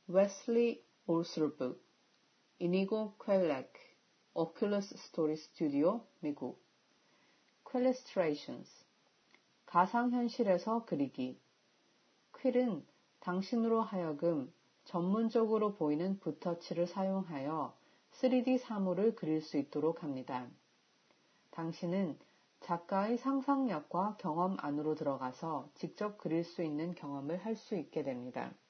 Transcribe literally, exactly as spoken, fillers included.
웨슬리 올스루브, 이니고 퀄렉, 오큘러스 스토리 스튜디오, 미국. Quillustrations, 가상현실에서 그리기. 퀼은 당신으로 하여금 전문적으로 보이는 붓터치를 사용하여 쓰리디 사물을 그릴 수 있도록 합니다. 당신은 작가의 상상력과 경험 안으로 들어가서 직접 그릴 수 있는 경험을 할 수 있게 됩니다.